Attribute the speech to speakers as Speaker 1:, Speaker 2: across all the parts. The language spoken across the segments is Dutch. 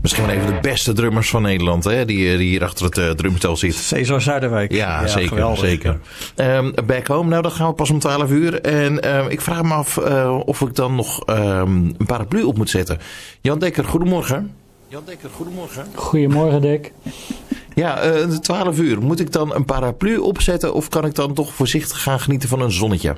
Speaker 1: Misschien wel een van de beste drummers van Nederland, hè? Die hier achter het drumstel zit.
Speaker 2: Cesar Zuiderwijk.
Speaker 1: Ja, zeker. Back Home, nou dat gaan we pas om 12 uur. En ik vraag me af of ik dan nog een paraplu op moet zetten. Jan Dekker, goedemorgen.
Speaker 3: Goedemorgen, Dick.
Speaker 1: Ja, 12 uur. Moet ik dan een paraplu opzetten of kan ik dan toch voorzichtig gaan genieten van een zonnetje?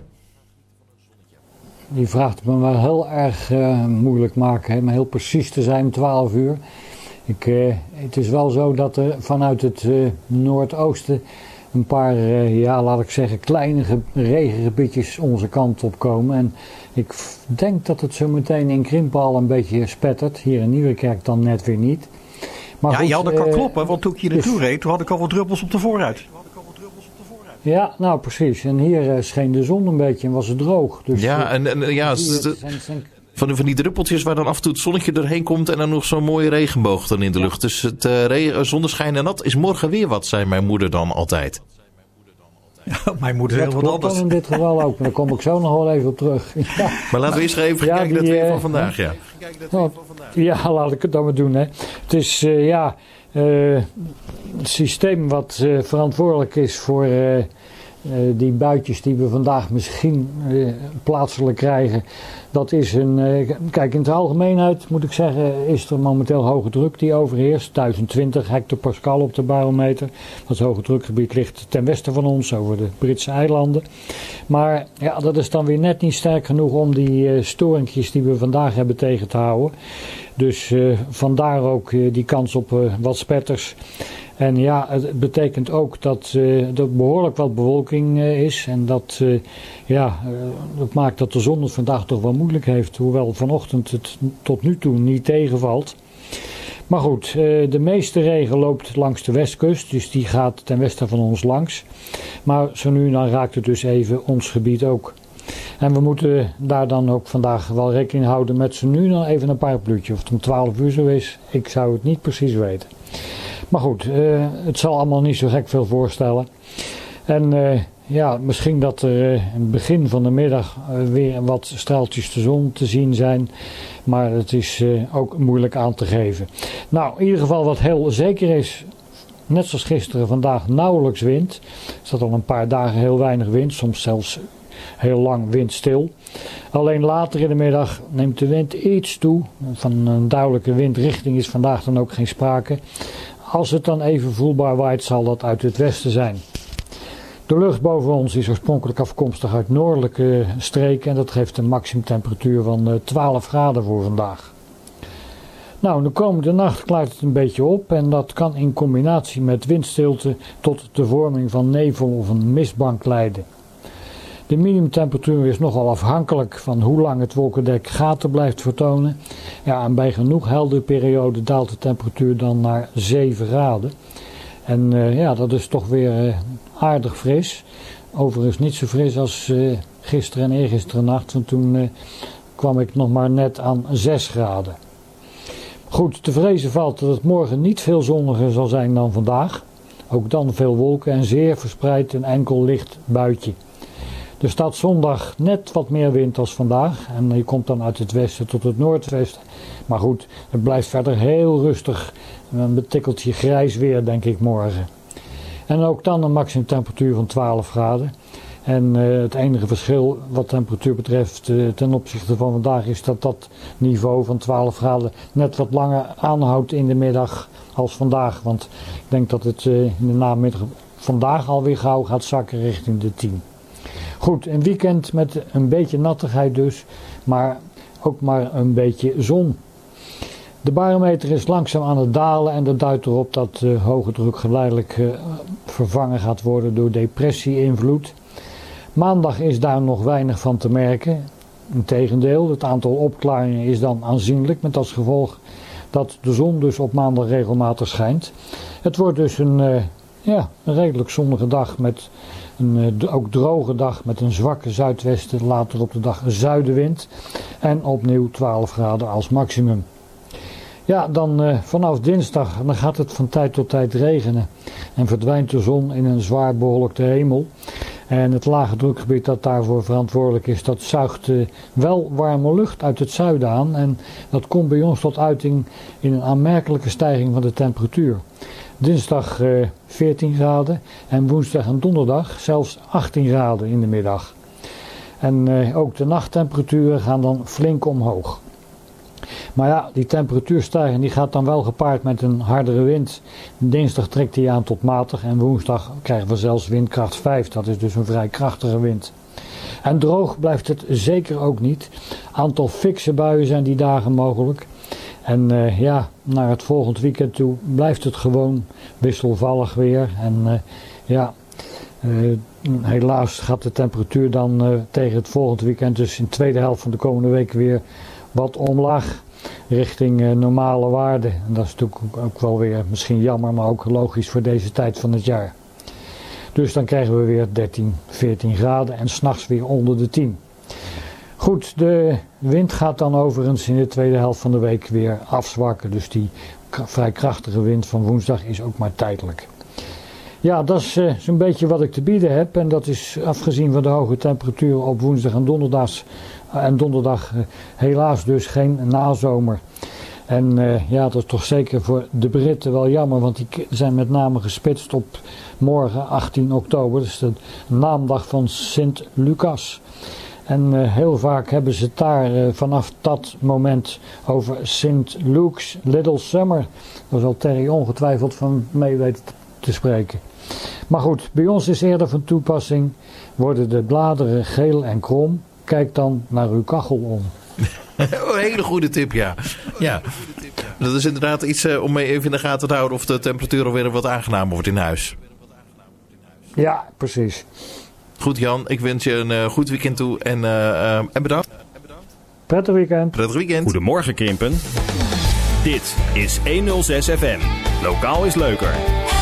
Speaker 3: Die vraagt me wel heel erg moeilijk maken, hè? Maar heel precies te zijn, 12 uur. Het is wel zo dat er vanuit het noordoosten een paar, laat ik zeggen, kleine regengebiedjes onze kant op komen. En ik denk dat het zo meteen in Krimpen al een beetje spettert. Hier in Nieuwekerk dan net weer niet. Maar
Speaker 2: ja,
Speaker 3: goed,
Speaker 2: je had kan kloppen, want toen ik hier naartoe reed, toen had ik al wat druppels op de voorruit.
Speaker 3: Ja, nou precies. En hier scheen de zon een beetje en was het droog. Dus
Speaker 1: van die druppeltjes waar dan af en toe het zonnetje doorheen komt en dan nog zo'n mooie regenboog dan in de lucht. Dus het zonneschijn en nat is morgen weer wat, zei mijn moeder dan altijd.
Speaker 2: Ja, mijn moeder heel wat anders.
Speaker 3: Dat in dit geval ook, maar daar kom ik zo nog wel even op terug. Ja.
Speaker 1: Maar laten we eerst even kijken naar het weer van vandaag.
Speaker 3: Ja, laat ik het dan maar doen. Hè. Het is het systeem wat verantwoordelijk is voor die buitjes die we vandaag misschien plaatselijk krijgen. Dat is kijk, in de algemeenheid moet ik zeggen, is er momenteel hoge druk die overheerst. 1020 hectopascal op de barometer. Dat hoge drukgebied ligt ten westen van ons, over de Britse eilanden. Maar ja, dat is dan weer net niet sterk genoeg om die storingjes die we vandaag hebben tegen te houden. Dus vandaar ook die kans op wat spetters. En ja, het betekent ook dat er behoorlijk wat bewolking is. En dat maakt dat de zon het vandaag toch wel moeilijk heeft. Hoewel vanochtend het tot nu toe niet tegenvalt. Maar goed, de meeste regen loopt langs de westkust. Dus die gaat ten westen van ons langs. Maar zo nu en dan raakt het dus even ons gebied ook. En we moeten daar dan ook vandaag wel rekening houden met zo nu dan even een parapluutje. Of het om 12 uur zo is, ik zou het niet precies weten. Maar goed, het zal allemaal niet zo gek veel voorstellen. En misschien dat er in het begin van de middag weer wat straaltjes de zon te zien zijn. Maar het is ook moeilijk aan te geven. Nou, in ieder geval wat heel zeker is, net zoals gisteren, vandaag nauwelijks wind. Er staat al een paar dagen heel weinig wind, soms zelfs heel lang windstil. Alleen later in de middag neemt de wind iets toe. Van een duidelijke windrichting is vandaag dan ook geen sprake. Als het dan even voelbaar waait, zal dat uit het westen zijn. De lucht boven ons is oorspronkelijk afkomstig uit noordelijke streken en dat geeft een maximumtemperatuur van 12 graden voor vandaag. Nou, de komende nacht klaart het een beetje op en dat kan in combinatie met windstilte tot de vorming van nevel of een mistbank leiden. De minimumtemperatuur is nogal afhankelijk van hoe lang het wolkendek gaten blijft vertonen. Ja, en bij genoeg heldere periode daalt de temperatuur dan naar 7 graden. En dat is toch weer aardig fris. Overigens niet zo fris als gisteren en eergisteren nacht, want toen kwam ik nog maar net aan 6 graden. Goed, te vrezen valt dat het morgen niet veel zonniger zal zijn dan vandaag. Ook dan veel wolken en zeer verspreid een enkel licht buitje. Er staat zondag net wat meer wind als vandaag en die komt dan uit het westen tot het noordwesten. Maar goed, het blijft verder heel rustig. Een betikkeltje grijs weer denk ik morgen. En ook dan een maximumtemperatuur van 12 graden. En het enige verschil wat temperatuur betreft ten opzichte van vandaag is dat dat niveau van 12 graden net wat langer aanhoudt in de middag als vandaag. Want ik denk dat het in de namiddag vandaag alweer gauw gaat zakken richting de 10. Goed, een weekend met een beetje nattigheid dus, maar ook maar een beetje zon. De barometer is langzaam aan het dalen en dat duidt erop dat hoge druk geleidelijk vervangen gaat worden door depressie-invloed. Maandag is daar nog weinig van te merken. Integendeel, het aantal opklaringen is dan aanzienlijk met als gevolg dat de zon dus op maandag regelmatig schijnt. Het wordt dus een redelijk zonnige dag met een ook droge dag met een zwakke zuidwesten, later op de dag zuidenwind en opnieuw 12 graden als maximum. Ja, dan vanaf dinsdag dan gaat het van tijd tot tijd regenen en verdwijnt de zon in een zwaar bewolkte hemel. En het lage drukgebied dat daarvoor verantwoordelijk is, dat zuigt wel warme lucht uit het zuiden aan. En dat komt bij ons tot uiting in een aanmerkelijke stijging van de temperatuur. Dinsdag 14 graden en woensdag en donderdag zelfs 18 graden in de middag. En ook de nachttemperaturen gaan dan flink omhoog. Maar ja, die temperatuurstijging die gaat dan wel gepaard met een hardere wind. Dinsdag trekt die aan tot matig en woensdag krijgen we zelfs windkracht 5. Dat is dus een vrij krachtige wind. En droog blijft het zeker ook niet. Aantal fikse buien zijn die dagen mogelijk. En naar het volgend weekend toe blijft het gewoon wisselvallig weer. En helaas gaat de temperatuur dan tegen het volgend weekend, dus in de tweede helft van de komende week weer wat omlaag richting normale waarden. En dat is natuurlijk ook wel weer misschien jammer, maar ook logisch voor deze tijd van het jaar. Dus dan krijgen we weer 13, 14 graden en 's nachts weer onder de 10. Goed, de wind gaat dan overigens in de tweede helft van de week weer afzwakken. Dus die vrij krachtige wind van woensdag is ook maar tijdelijk. Ja, dat is zo'n beetje wat ik te bieden heb. En dat is afgezien van de hoge temperaturen op woensdag en donderdag helaas dus geen nazomer. En dat is toch zeker voor de Britten wel jammer, want die zijn met name gespitst op morgen 18 oktober. Dus de naamdag van Sint Lucas. En heel vaak hebben ze het daar vanaf dat moment over St. Luke's Little Summer. Daar zal Terry ongetwijfeld van mee weten te spreken. Maar goed, bij ons is eerder van toepassing, worden de bladeren geel en krom. Kijk dan naar uw kachel om.
Speaker 1: Een hele goede tip, ja. Dat is inderdaad iets om mee even in de gaten te houden of de temperatuur alweer wat aangenamer wordt in huis.
Speaker 3: Ja, precies. Goed
Speaker 1: Jan, ik wens je een goed weekend toe en bedankt.
Speaker 3: Prettig weekend.
Speaker 4: Goedemorgen Krimpen. Dit is 106 FM. Lokaal is leuker.